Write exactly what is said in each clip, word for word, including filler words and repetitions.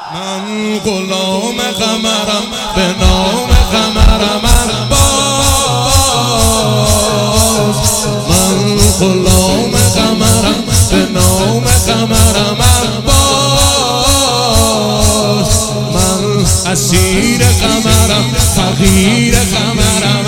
من غلام قمرم به نام قمرم عباس. من غلام قمرم به نام قمرم عباس. من اسیر قمرم فقیر قمرم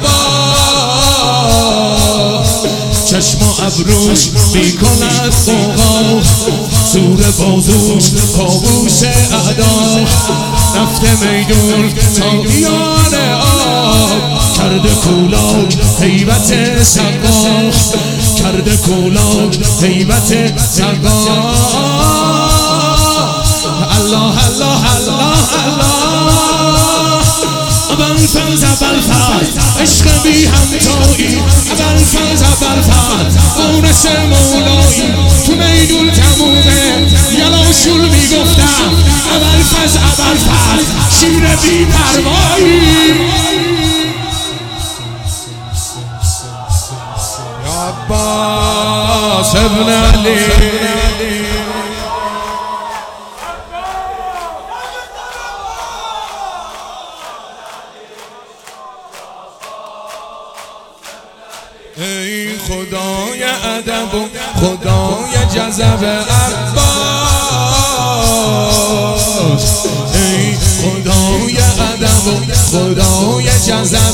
عباس. چشم و ابروش میکند غوغا، زور بازوش کابوس اعدا. رفته میدون تا میان آب، کرده کولاک هیبت سقا. کرده کولاک هیبت سقا. الله الله الله الله. ابوالفضل ابوالفضل عشق بی همتایی. ابوالفضل ابوالفضل مونس مولایی. تو میدون تمومه یلاشول میگفتم ابوالفضل ابوالفضل شیر بی پروایی. یا عباس ابن علی. ای خدای ادب و خدای جذب عباس. ای خدای ادب و خدای جذب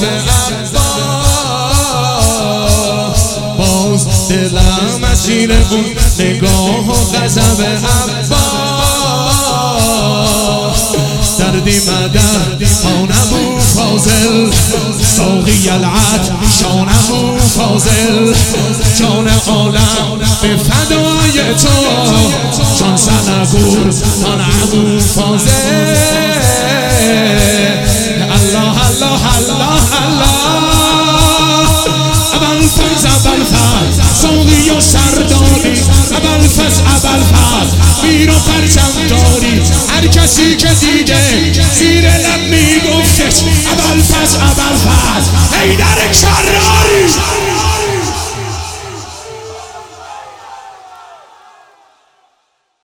عباس. باز دلم اسیر بود نگاه و غضب عباس. دردی مدد آنمو فاضل، ساقی العد شانمو فاضل. جان عالم به فدای تو، جان سنگور تانمو فاضل. الله الله الله الله. ابوالفضل ابوالفضل ساقی و سرداری. ابوالفضل ابوالفضل میر و پرچم داری. هر کسی که دیده زیر لب میگفتش ابوالفضل ابوالفضل حیدر کر